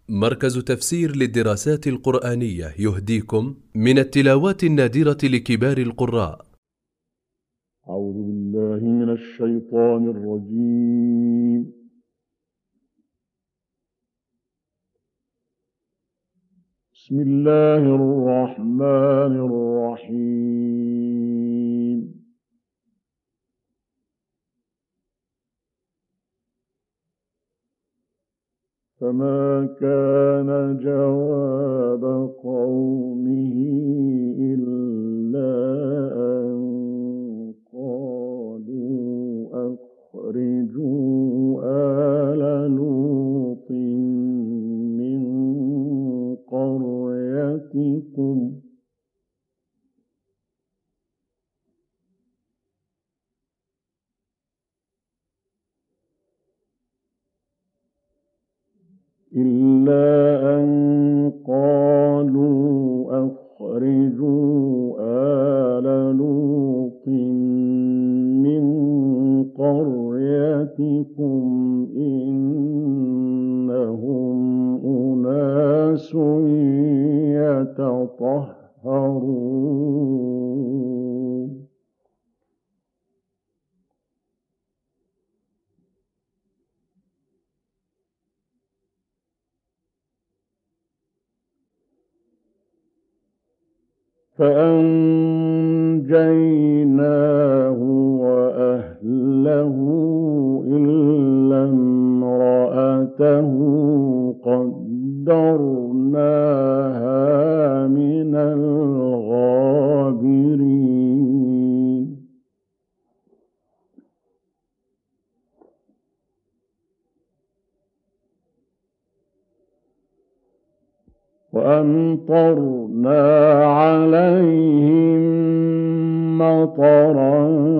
مركز تفسير للدراسات القرآنية يهديكم من التلاوات النادرة لكبار القراء. أعوذ بالله من الشيطان الرجيم. بسم الله الرحمن الرحيم. فما كان جواب قومه إلا أن قالوا أخرجوا آل لوط من قريتكم إنهم أناس يتطهرون. فأنجيناه وأهله إلا امرأته قدرناها من الغابرين. وأمطرنا عليهم مطرا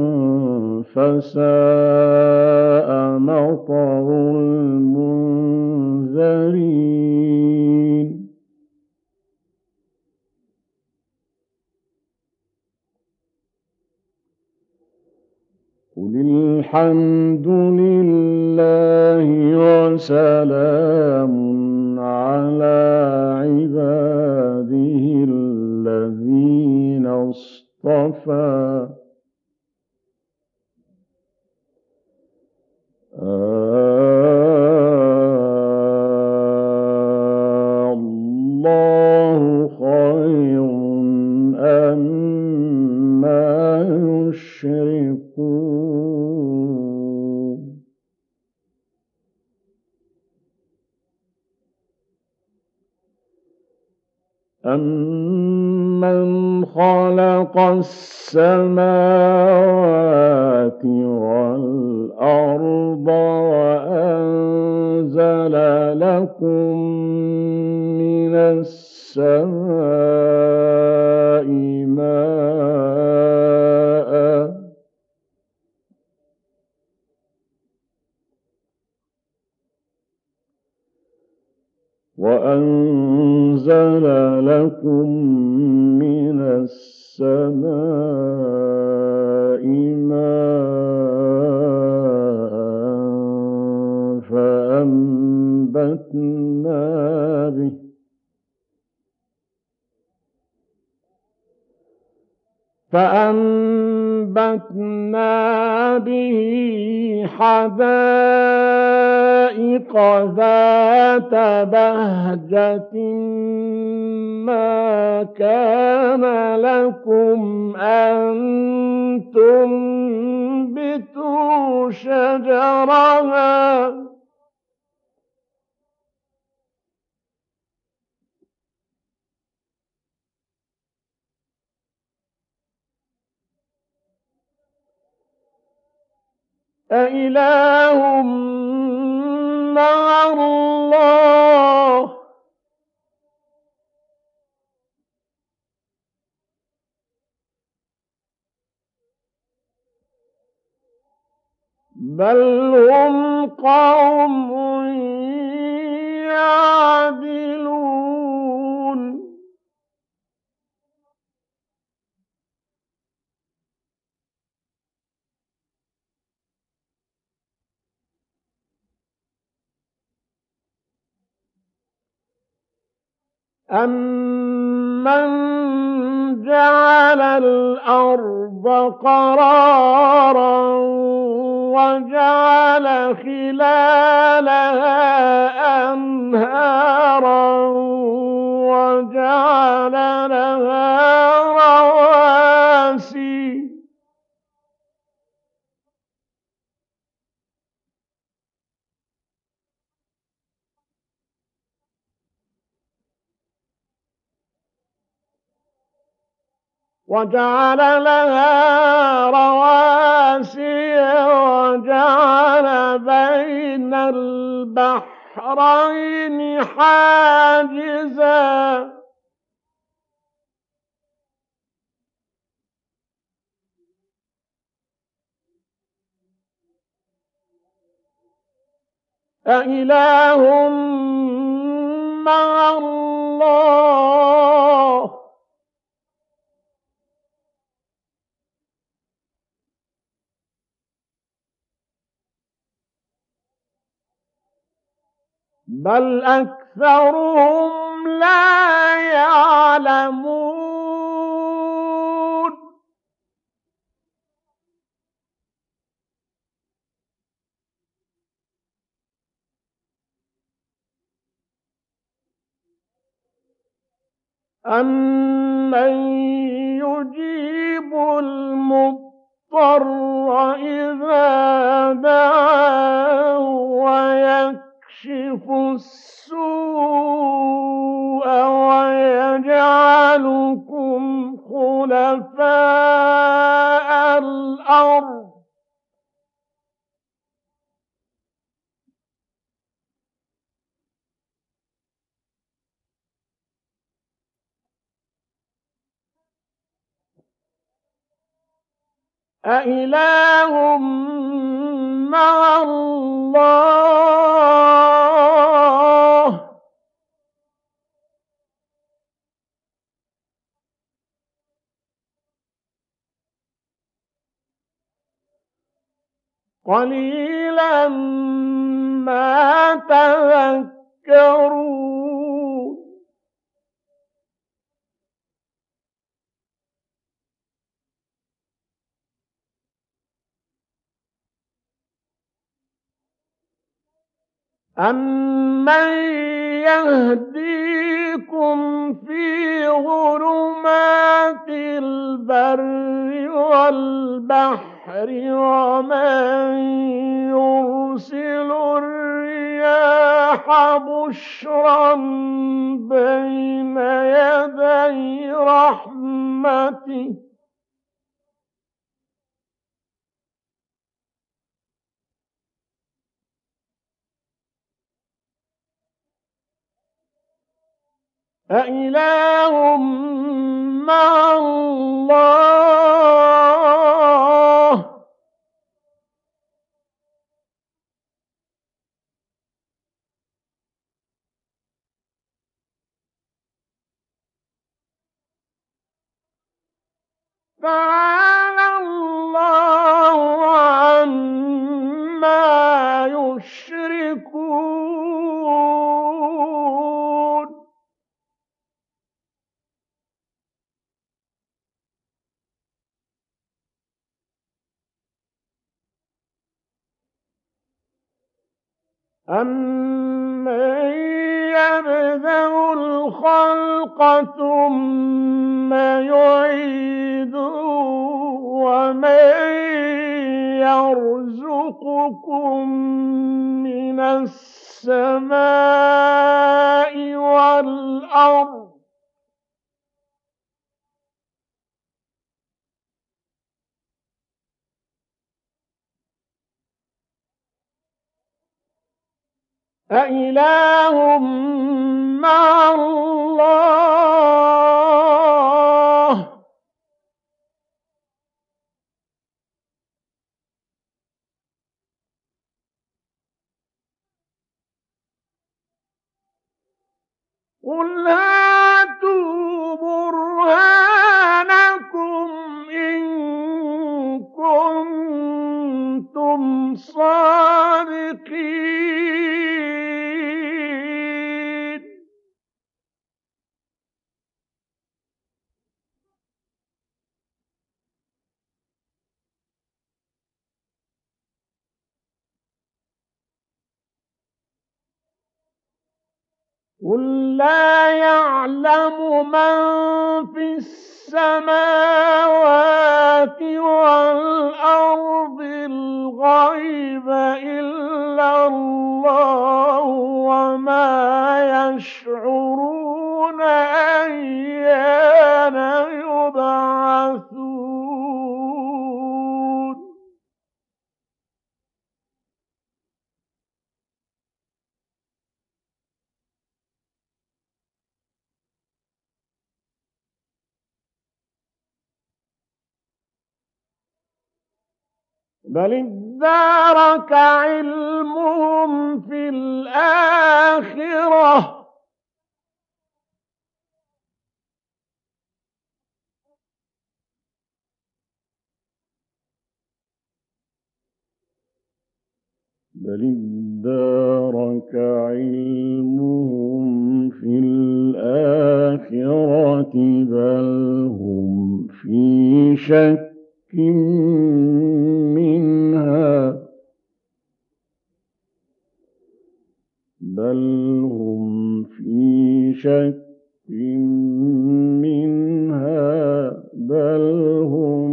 فساء مطر المنذرين. قل الحمد لله وسلام على عباده الذين اصطفى. الله خير أما يشركون. أَمَّنْ خَلَقَ السَّمَاوَاتِ وَالْأَرْضَ وَأَنزَلَ لَكُم مِّنَ السَّمَاءِ مَاءً وَأَنزَلَ لَكُم مِّنَ السَّمَاءِ مَاءً فَأَنبَتْنَا بِهِ حَدَائِقَ ذَاتَ بَهْجَةٍ مَّا كَانَ لَكُمْ أَن تُنبِتُوا شَجَرَهَا أإله مع الله بل هم قوم يعدلون. أَمَّن جَعَلَ الْأَرْضَ قَرَارًا وَجَعَلَ خِلَالَهَا أَنْهَارًا وَجَعَلَ لَهَا رَوَاسِيَ وَجَعَلَ بَيْنَ الْبَحْرَيْنِ حَاجِزًا أَإِلَٰهٌ مَّعَ اللَّهِ ۚ بَلْ أَكْثَرُهُمْ لَا يَعْلَمُونَ أَمَّن يُجِيبُ الْمُضْطَرَّ إِذَا دَعَاهُ وَيَكْشِفُ السُّوءَ وَيَجْعَلُكُمْ خُلَفَاءَ الْأَرْضِ أإله مع الله ۚ قليلا ما تذكرون أَمَّن يَهْدِيكُمْ فِي ظُلُمَاتِ الْبَرِّ وَالْبَحْرِ وَمَن يُرْسِلُ الرِّيَاحَ بُشْرًا بَيْنَ يَدَيْ رَحْمَتِهِ ۗ أإله مع الله ۚ تَعَالَى اللَّهُ عَمَّا يُشْرِكُونَ أَمَّن يَبْدَأُ الْخَلْقَ ثُمَّ يُعِيدُهُ وَمَن يَرْزُقُكُم مِّنَ السَّمَاءِ وَالْأَرْضِ أإله مع الله ۚ قُلْ هَاتُوا بُرْهَانَكُمْ إِن كُنتُمْ صَادِقِينَ قل لا يعلم من في السماوات والأرض الغيب إلا الله وما يشعرون أيان يبعثون بل ادارك علمهم في الآخرة بل ادارك علمهم في الآخرة بل هم في شك منها بل هم في شك منها بل هم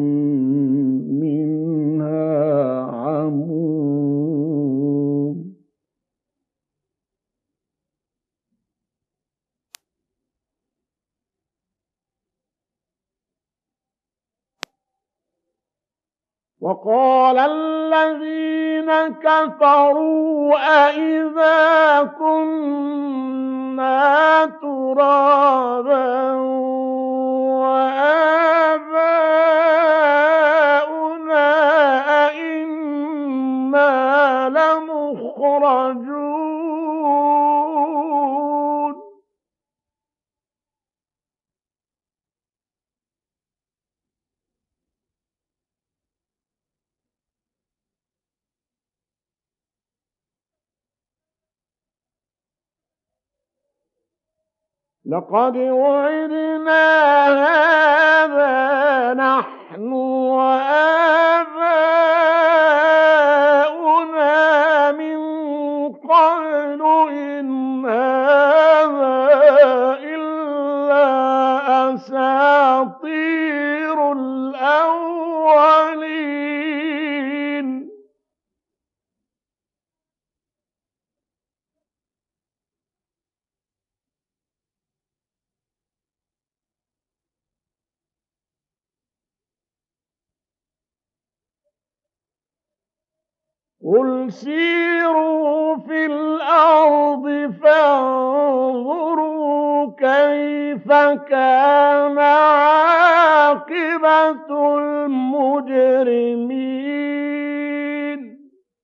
منها عمون وقال الذين كفروا أئذا كنا ترابا وآباؤنا أئنا لمخرجون لقد وعدنا هذا نحن وآباؤنا من قبل إن هذا إلا أساطير الأولين قل سيروا في الأرض فانظروا كيف كان عاقبة المجرمين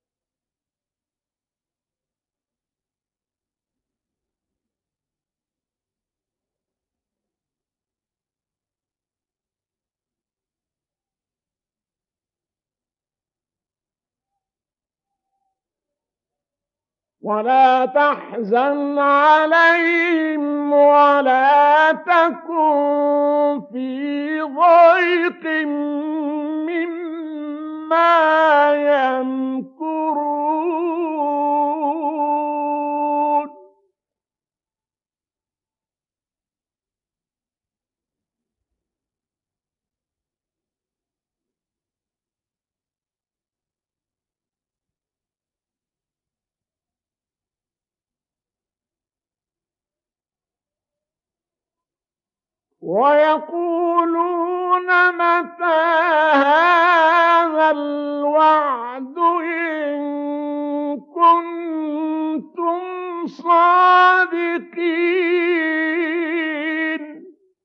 ولا تحزن عليهم ولا تكن في ضيق مما يمكرون ويقولون متى هذا الوعد إن كنتم صادقين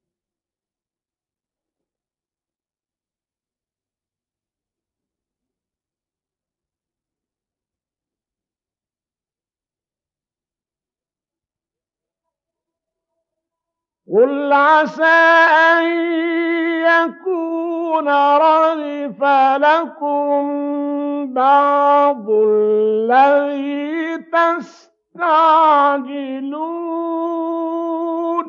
قل عسى أن يكون ردف لكم بعض الذي تستعجلون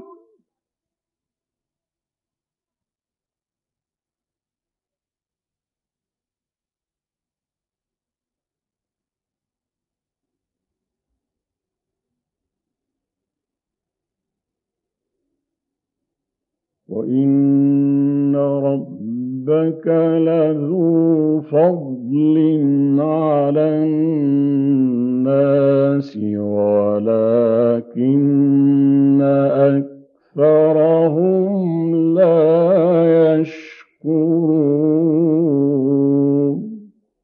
وإن ربك لذو فضل على الناس ولكن أكثرهم لا يشكرون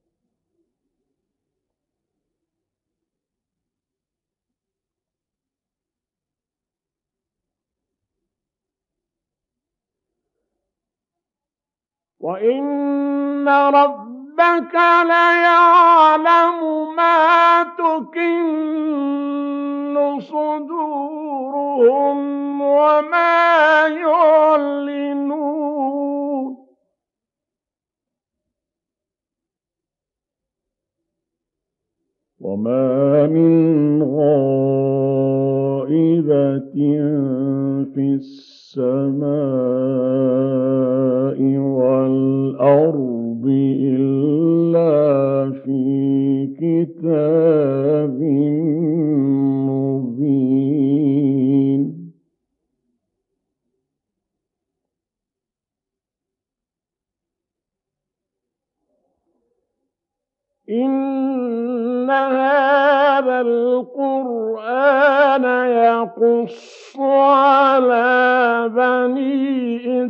وإن ربك ليعلم ما تكن صدورهم وما يعلنون وما من غائبة في السماء والأرض إلا في كتاب مبين إن هذا القرآن يقص على بني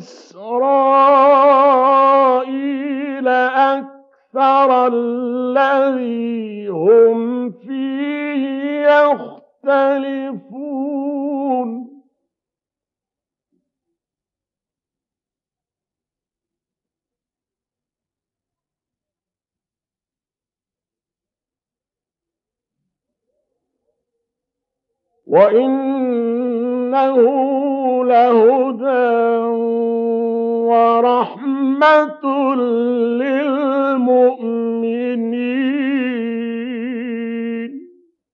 إسرائيل أكثر الذي هم فيه يختلفون وإنه لهدى ورحمة للمؤمنين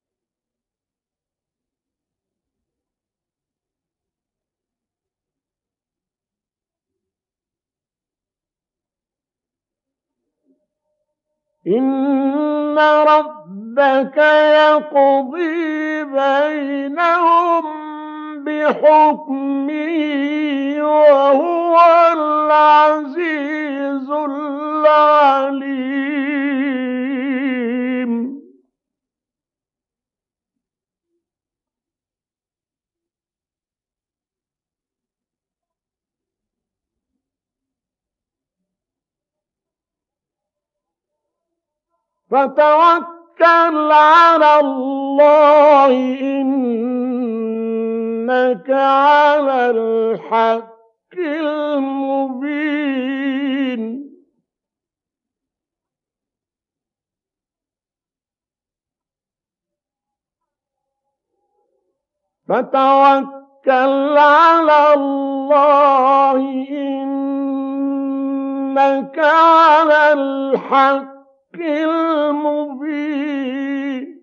إن ربك يقضي بينهم بحكمه وهو العزيز العليم فتوكل على الله إنك على الحق المبين فتوكل على الله إنك على الحق المبين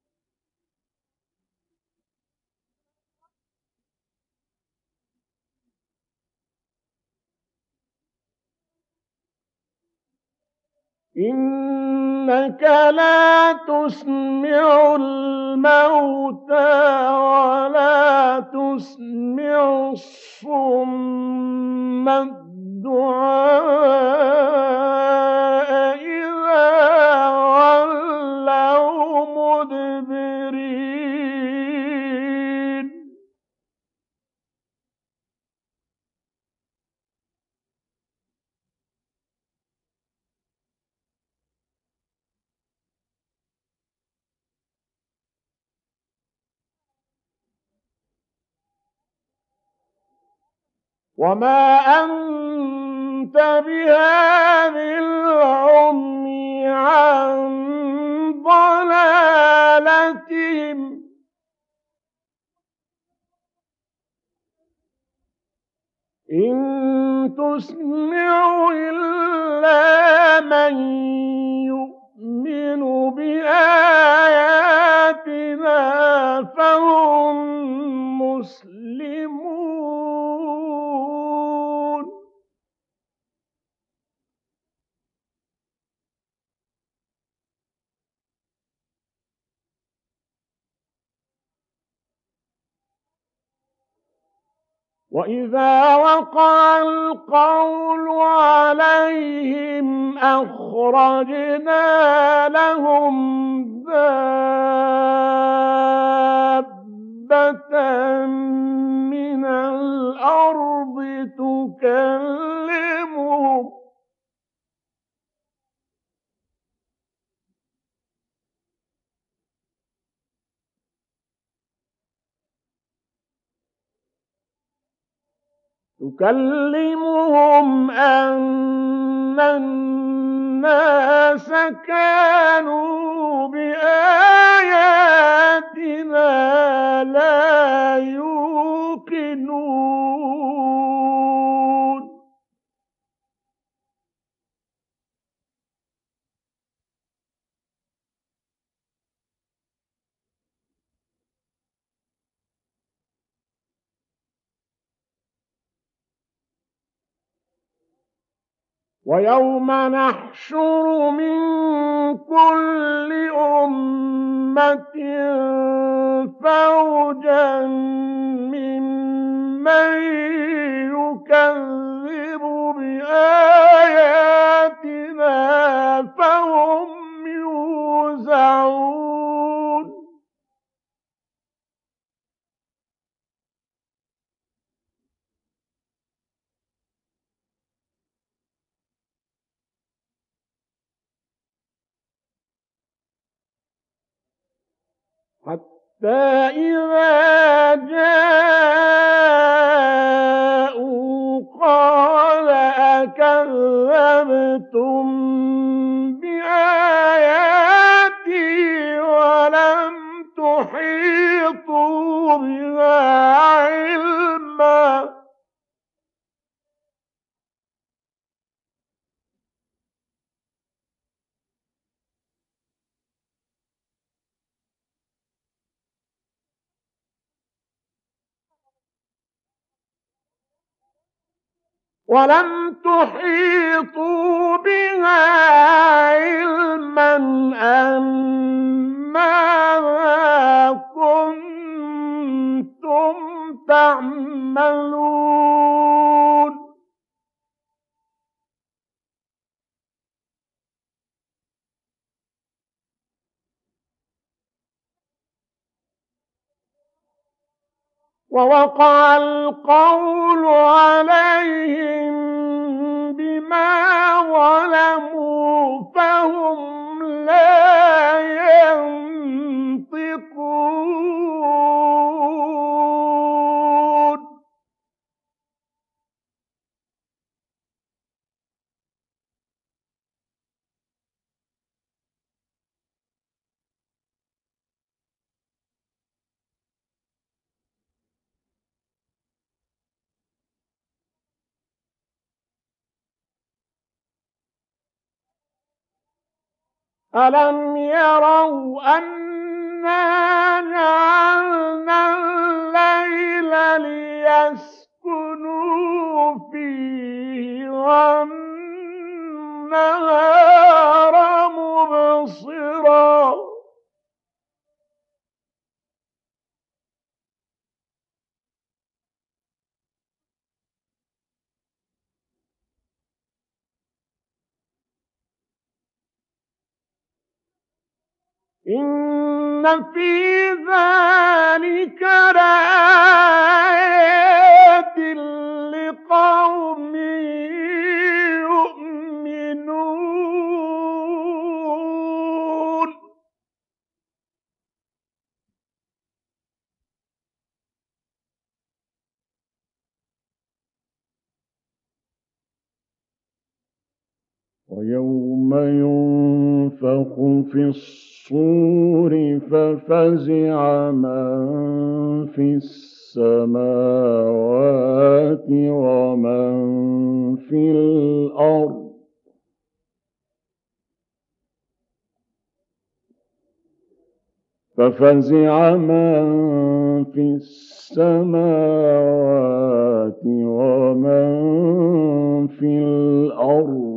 إنك لا تسمع الموتى ولا تسمع الصم الدعاء إذا ولوا مدبرين وما أنت بهاد العمي عن ضلالتهم إن تسمع إلا من يؤمن بآياتنا فهم مسلمون وإذا وقع القول عليهم أخرجنا لهم دابة من الأرض تكلمهم أن الناس كانوا بآياتنا لا يوقنون ويوم نحشر من كل أمة فوجا ممن يكذب بآياتنا فهم يوزعون حتى إذا جاءوا قال أكذبتم بآياتي ولم تحيطوا بها علما أم ماذا كنتم تعملون ووقع القول عليهم بما ظلموا فهم لا ينطقون ألم يروا أنا جعلنا الليل ليسكنوا فيه والنهار مبصرا إن في ذلك لآيات لقوم يؤمنون ويوم ينفخ في الصور ففزع من في السماوات ومن في الأرض ففزع من في السماوات ومن في الأرض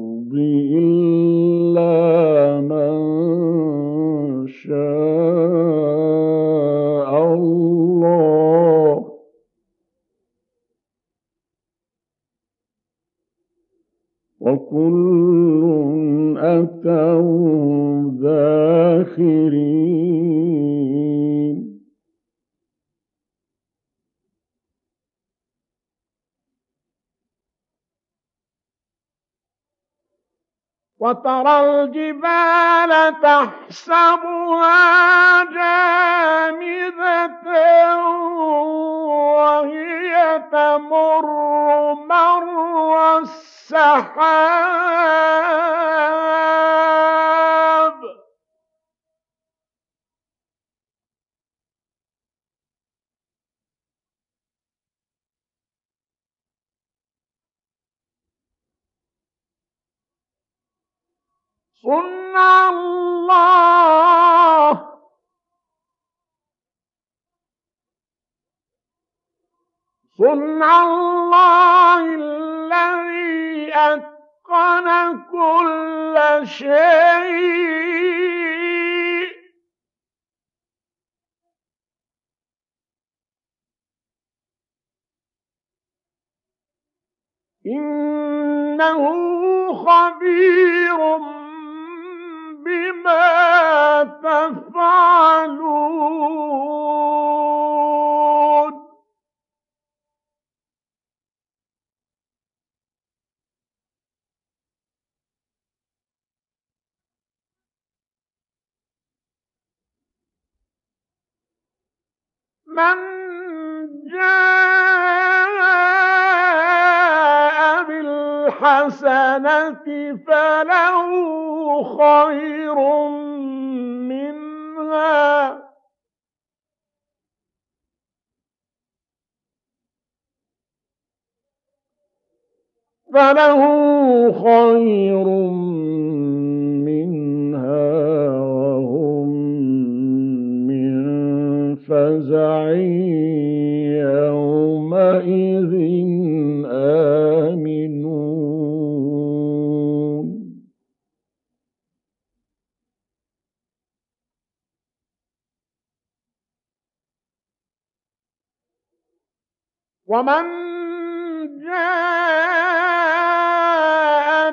إلا من شاء الله وكل أتوه داخرين وترى الجبال تحسبها جامدة وهي تمر مر السحاب صنع الله الذي أتقن كل شيء إنه خبير بما تفعلون من جاء بالحسنة فله خير منها وهم من فزع يومئذ آمنون ومن جاء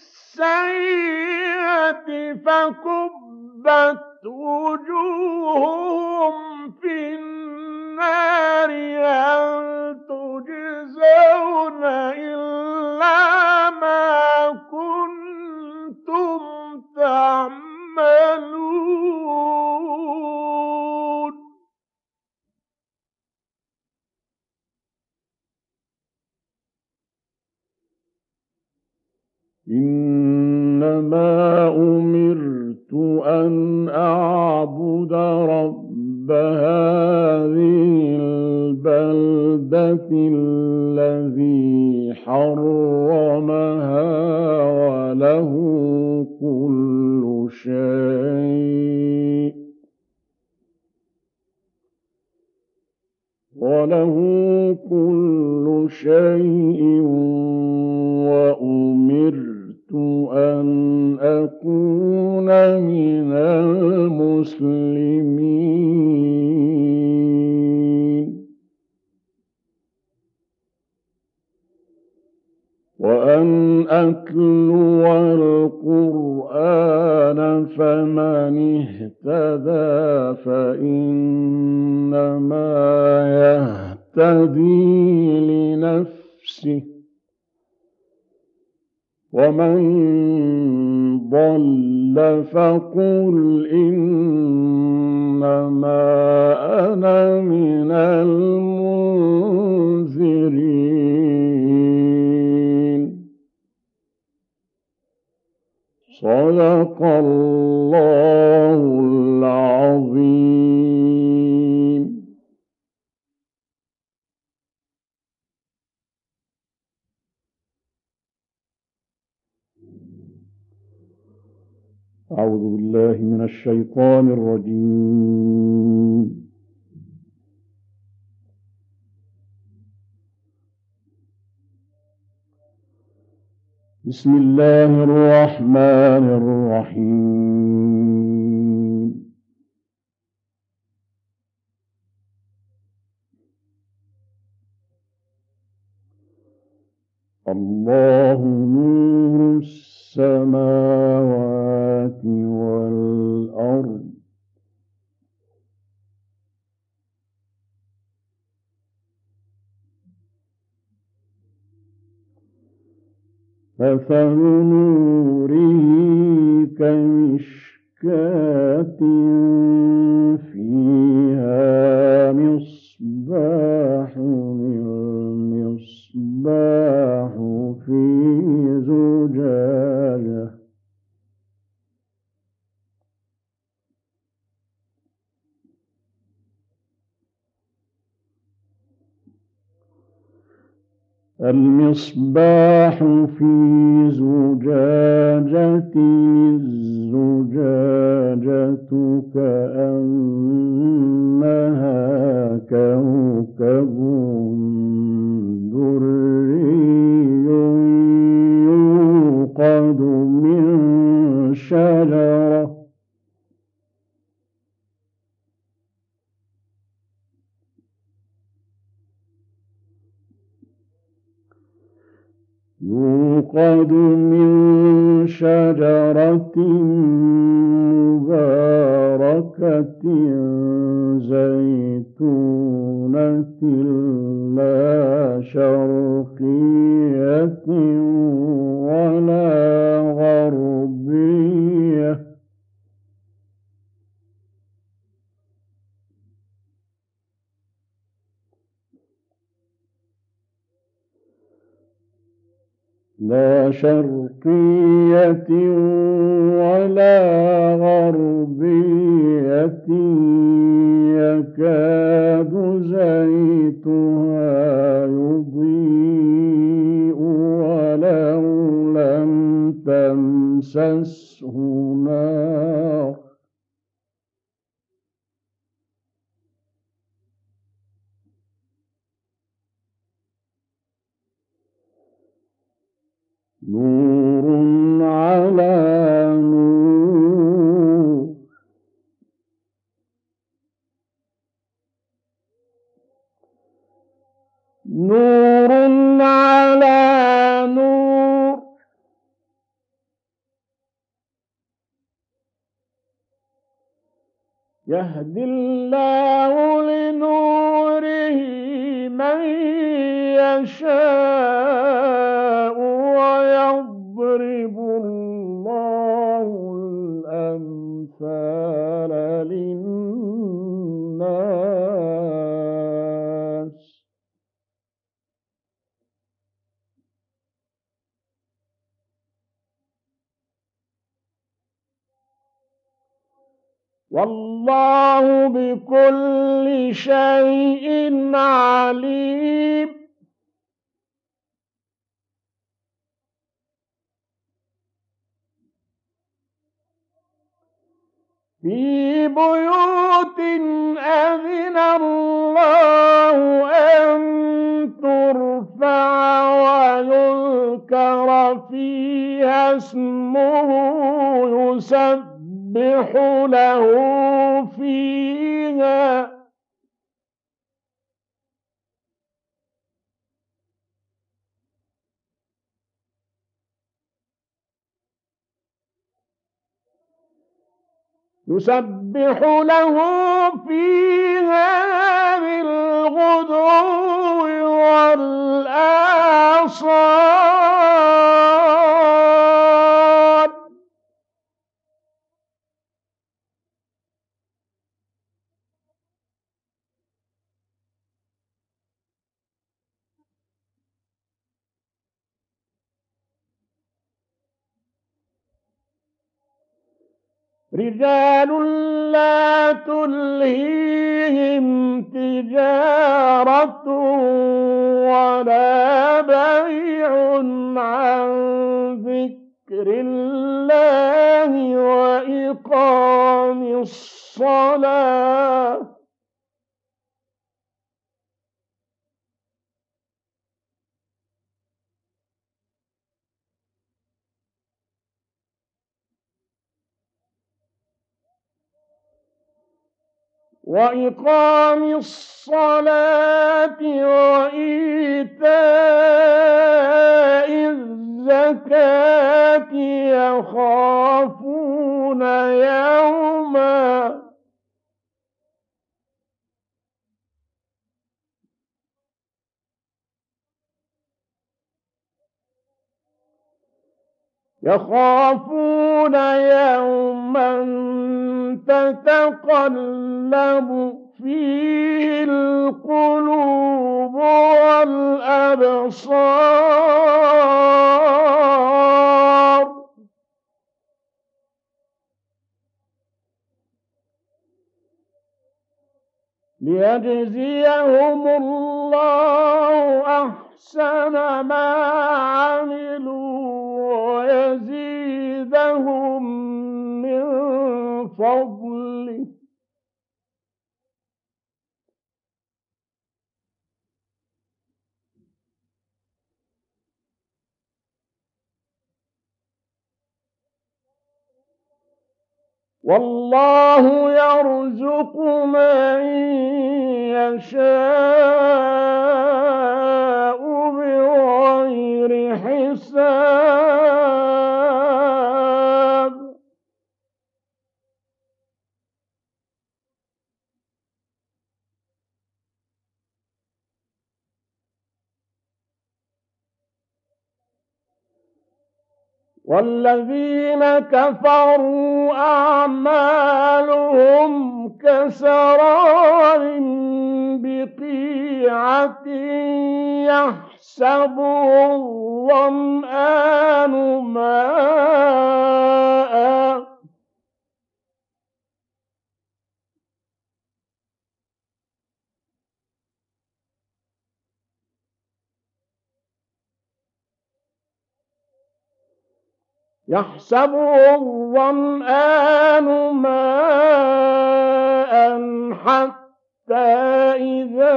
بالسيئة فكبت وجوههم في النار هل تجزون إلا ما كنتم تعملون إنما أمرت أن أعبد رب هذه البلدة الذي حرمها وله كل شيء وأمرت أن أكون من المسلمين وأن أتلو القرآن فمن اهتدى فإنما يهتدي لنفسه ومن ضل فقل إنما أنا من المنذرين صدق الله العظيم. أعوذ بالله من الشيطان الرجيم. بسم الله الرحمن الرحيم. الله نور السماوات والأرض مثل نوره كمشكاة فيها مصباح المصباح في زجاجة المصباح في زجاجة الزجاجة كأنها كوكب دري يوقد من شجرة مباركة زيتونة لا شرقية ولا غربية ولا غربية يكاد زيتها يضيء ولو لم تمسسه نار نور على نور نور على نور يهدي الله لنوره من يشاء ويضرب الله الأمثال للناس والله بكل شيء عليم في بيوت أذن الله أن ترفع ويذكر فيها اسمه يسبح له فيها بالغدو والآصال رجال لا تلهيهم تجارة ولا بيع عن ذكر الله وإقام الصلاة وإيتاء الزكاة يخافون يوما تتقلب فيه القلوب والأبصار ليجزيهم الله أحسن ما عملوا ويزيدهم من فضله والله يرزق من يشاء بغير حساب والذين كفروا أعمالهم كسراب بقيعة يحسبه الظمآن ماء حتى إذا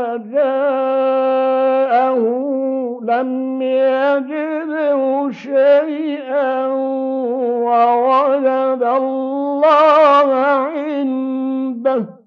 جاءه لم يجده شيئا ووجد الله عنده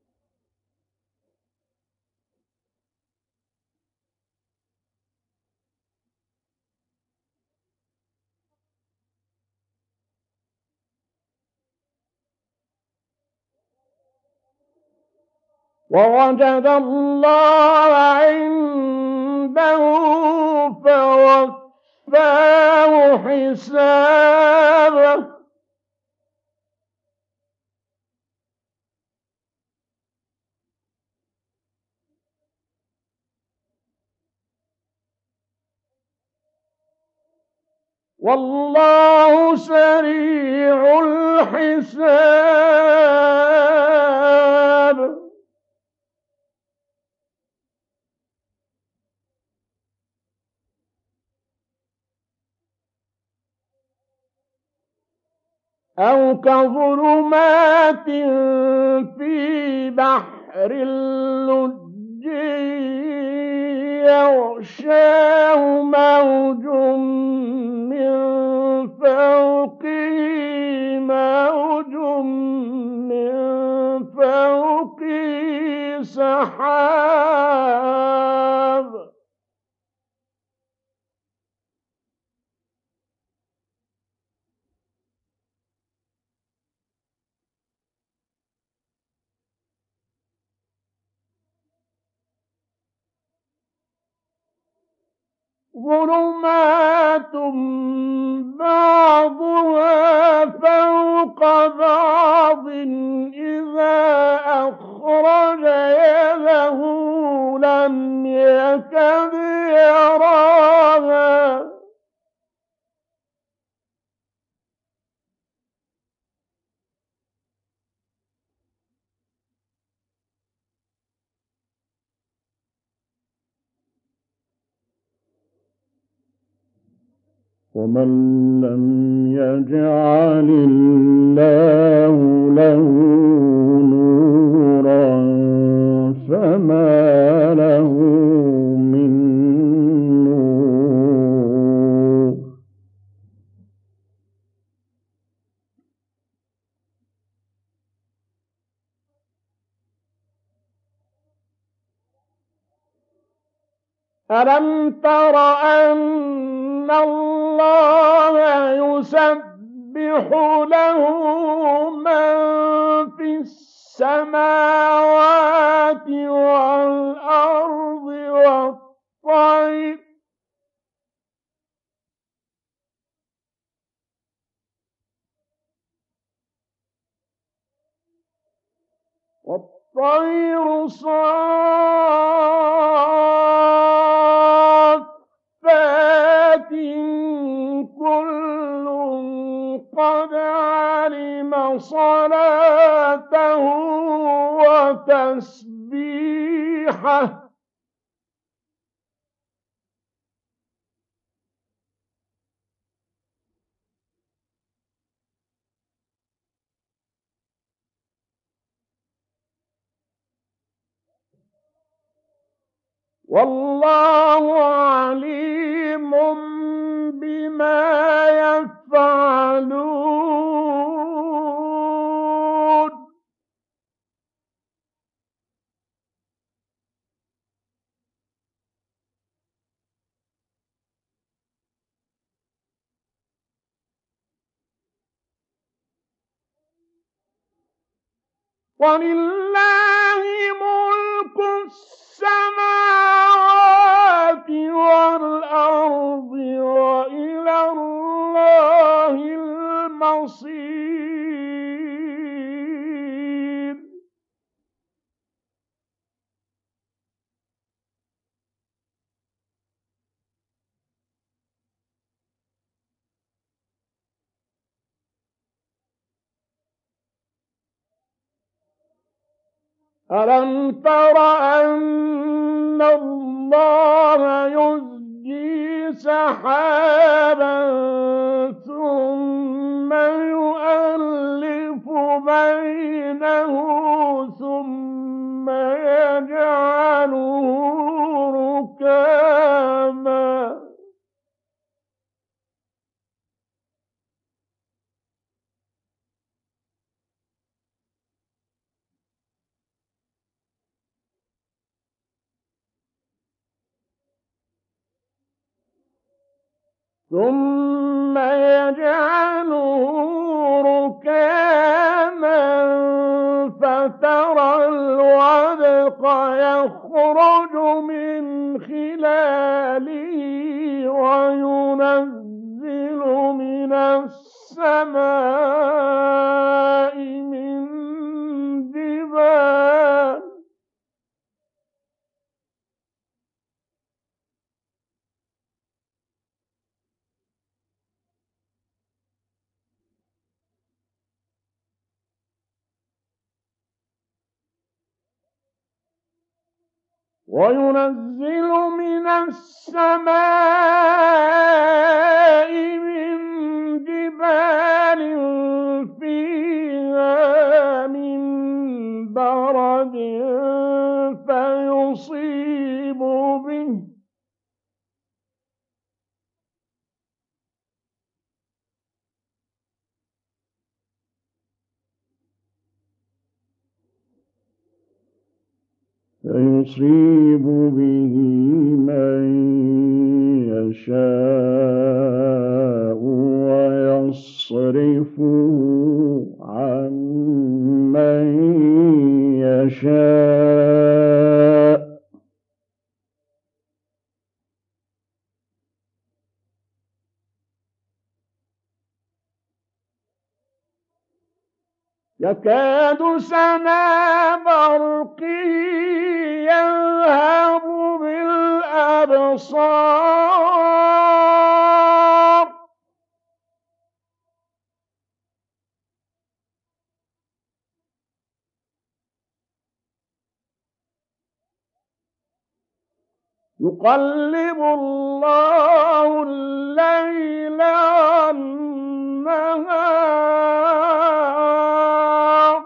فوفاه حسابه والله سريع الحساب أو كظلمات في بحر اللج يغشاه موج من فوقه موج من فوقه سحاب ظلمات بعضها فوق بعض إذا أخرج يده لم يكد يراها ومن لم يجعل الله له نورا فما له من نور ألم تر أن الله يسبح له من في السماوات والأرض والطير صافات كل قد علم صلاته وتسبيحه والله عليم بما يفعلون ولله ملك السماوات والأرض وإلى الله المصير ألم تر أن الله يزجي سحابا ثم يؤلف بينه ثم يجعله ركاما ثم يجعله ركاما فترى الودق يخرج من خلاله وينزل من السماء من جبال وينزل من السماء من جبال فيها من برد فيصيب به من يشاء ويصرفه عن من يشاء يكاد سنا برقه يذهب بالأبصار يقلب الله الليل والنهار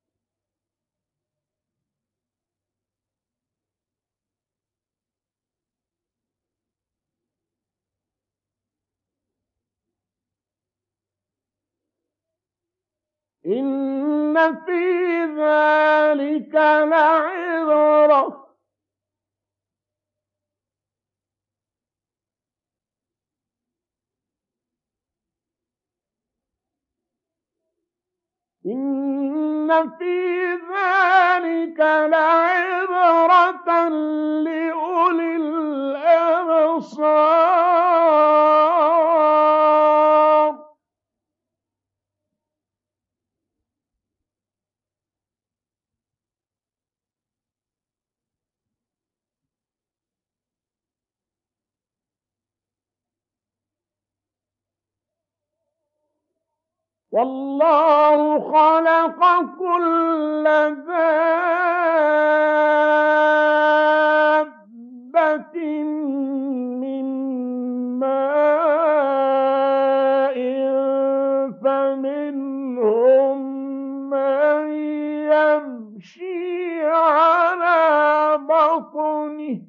إن في ذلك لعبرة إن في ذلك لعبرة لأولي الأبصار. والله خلق كل دابة من ماء فمنهم من يمشي على بطنه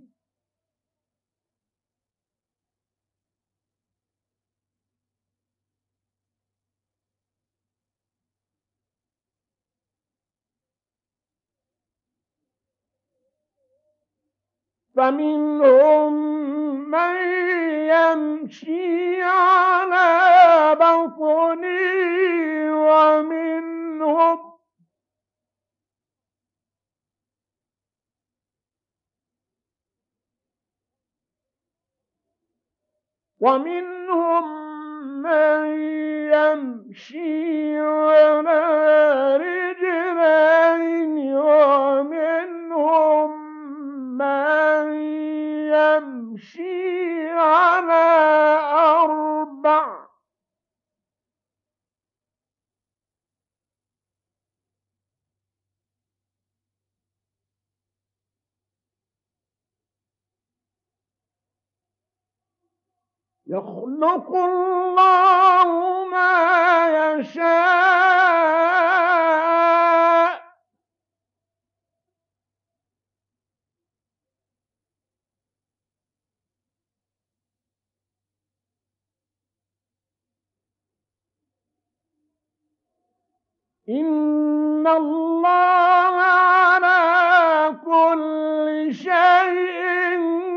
فمنهم من يمشي على بطنه ومنهم من يمشي على رجلين ومنهم من يمشي على أربع يخلق الله ما يشاء إن الله على كل شيء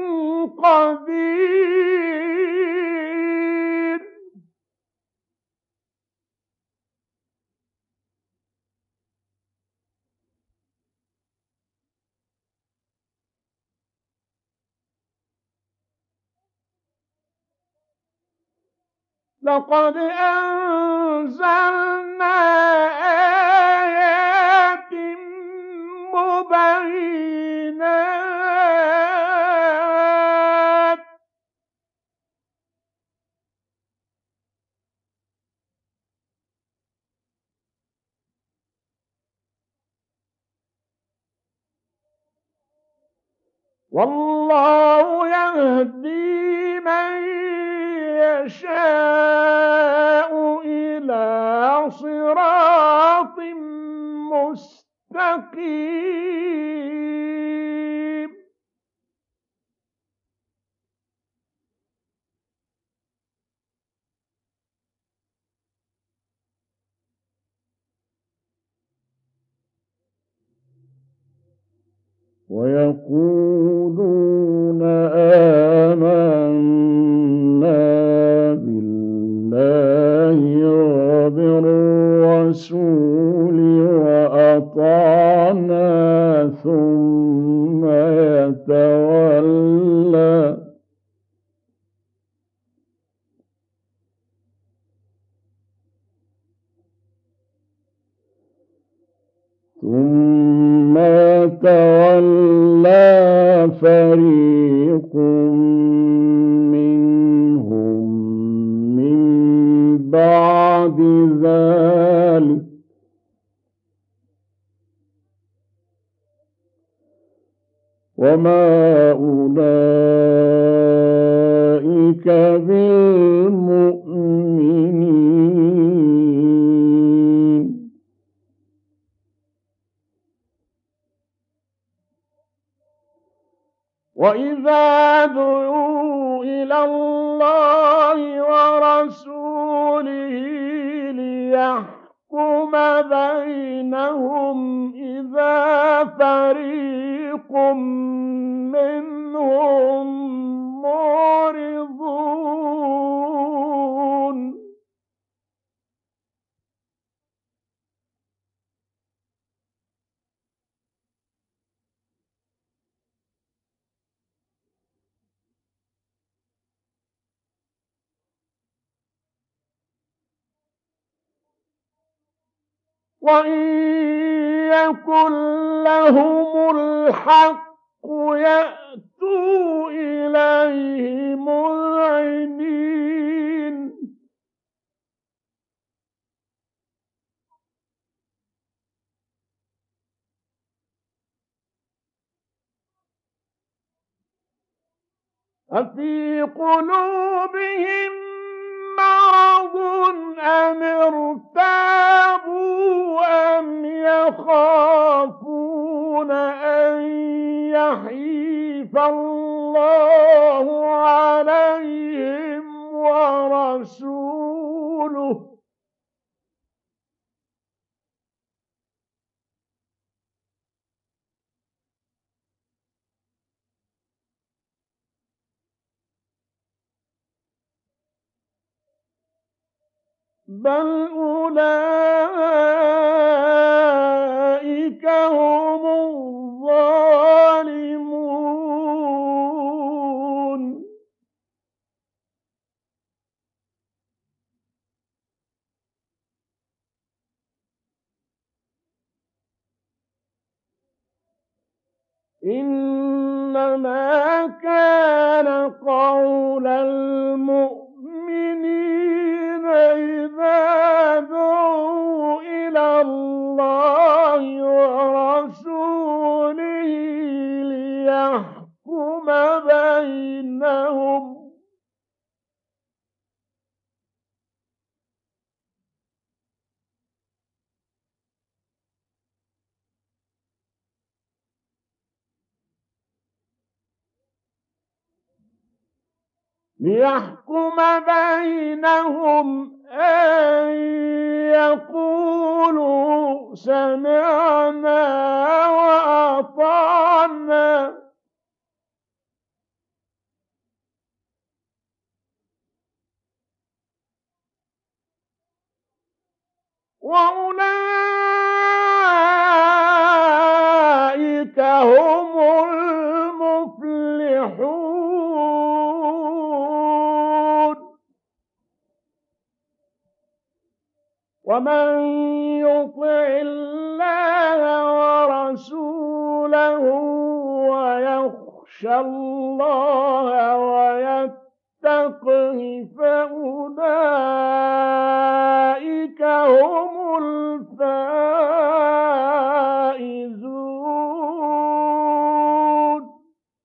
قدير. لقد أنزلنا آيات مبينات والله يهدي من يشاء إلى صراط مستقيم. ويقولون آمنا بالله وبالرسول وأطعنا ثم يتولى فريق منهم من بعد ذلك وما أولئك بالمؤمنين. وإذا دعوا إلى الله ورسوله ليحكم بينهم إذا فريق منهم معرضون. وإن يكن لهم الحق يأتوا إليه مذعنين أفي قلوبهم مرض أم ارتابوا أم يخافون أن يحيف الله عليهم ورسوله بل أولئك هم الظالمون إنما كان قول المؤمنين إذا دعوا إلى الله ورسوله ليحكم بينهم أن يقولوا سمعنا وأطعنا وأولئك هم المفلحون ومن يطع الله ورسوله ويخشى الله ويتقه فأولئك هم الفائزون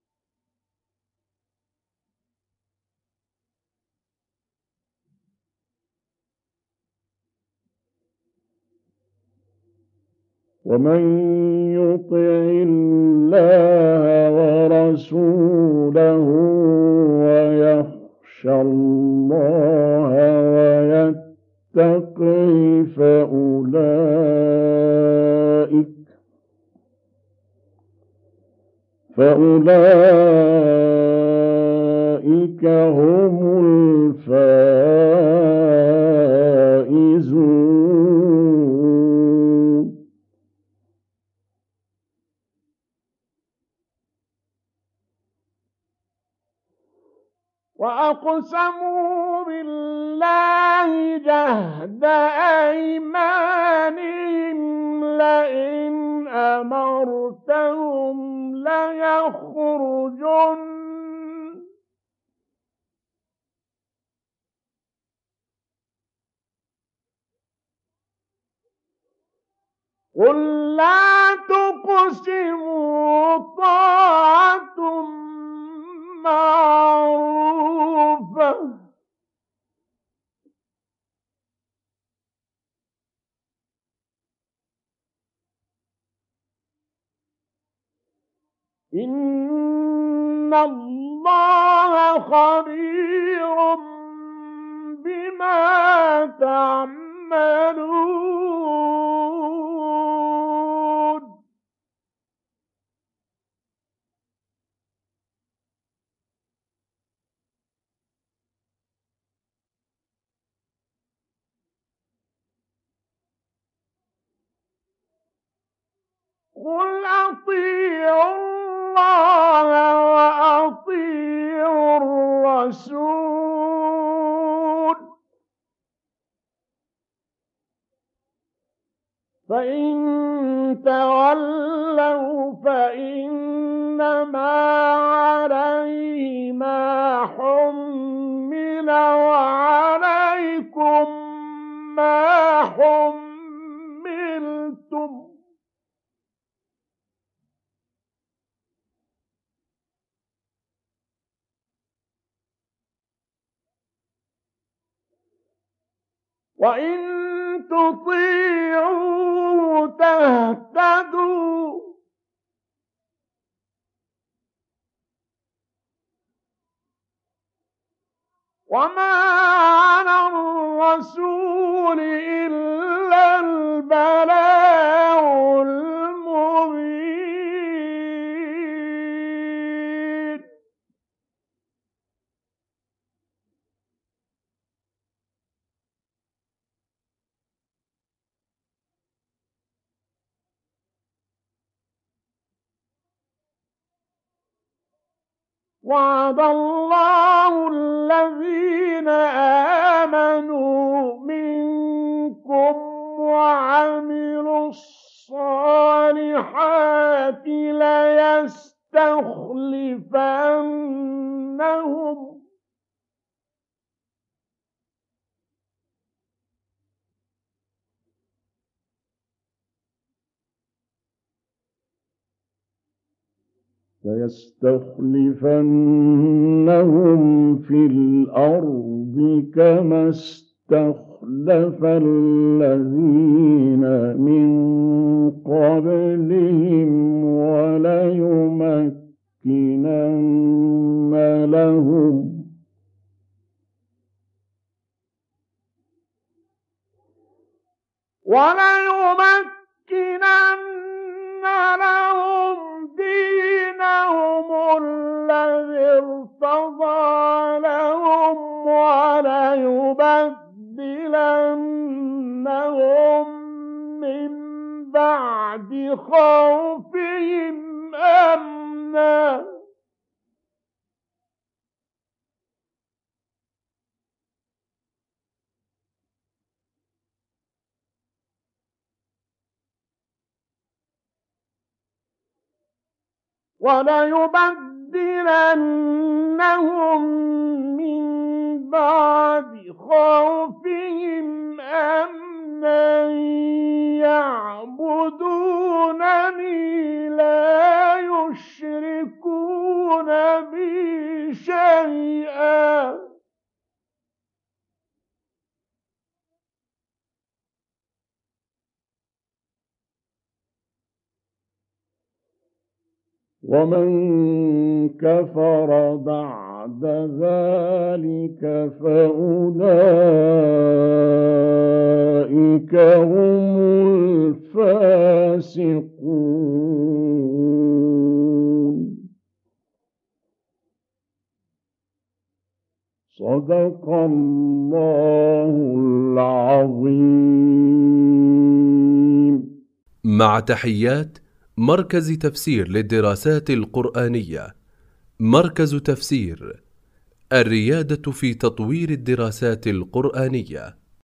ومن يطع الله ورسوله ويخشى الله ويتقه فأولئك هم الفائزون وأقسموا بالله جهد أيمانهم لئن أمرتهم ليخرجن قل لا تقسموا طاعة معروفة إن الله خبير بما تعملون قل أطيعوا الله وأطيعوا الرسول فإن تولوا فإنما عليه ما حمل وعليكم ما حملتم وإن تطيعوا تهتدوا وما على الرسول إلا البلاغ المبين وعد الله الذين آمنوا منكم وعملوا الصالحات ليستخلفنهم في الأرض كما استخلف الذين من قبلهم وليمكنن لهم دينهم الذي ارتضى لهم وليبدلنهم من بعد خوفهم أمنا وليبدلنهم من بعد خوفهم أمنا يعبدونني لا يشركون بي شيئا ومن كفر بعد ذلك فأولئك هم الفاسقون. صدق الله العظيم. مع تحيات مركز تفسير للدراسات القرآنية. مركز تفسير، الريادة في تطوير الدراسات القرآنية.